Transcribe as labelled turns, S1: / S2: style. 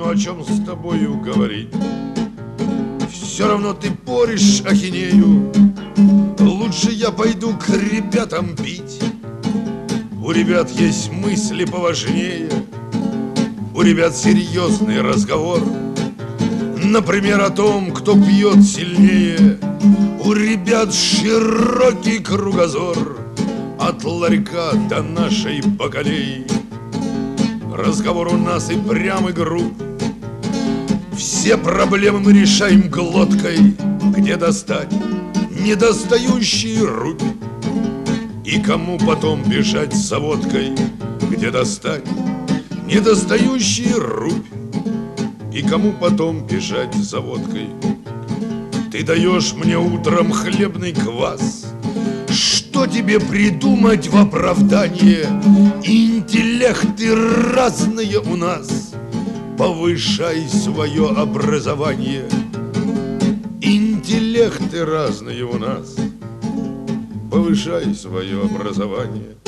S1: но о чем с тобою говорить? Все равно ты поришь ахинею. Лучше я пойду к ребятам пить. У ребят есть мысли поважнее, у ребят серьезный разговор. Например, о том, кто пьет сильнее. У ребят широкий кругозор, от ларька до нашей бакалеи. Разговор у нас и прям и груб. Все проблемы мы решаем глоткой. Где достать недостающие рубь? И кому потом бежать за водкой? Где достать недостающие рубь? И кому потом бежать за водкой? Ты даешь мне утром хлебный квас. Что тебе придумать в оправдание? Интеллекты разные у нас. Повышай свое образование. Интеллекты разные у нас. Повышай свое образование.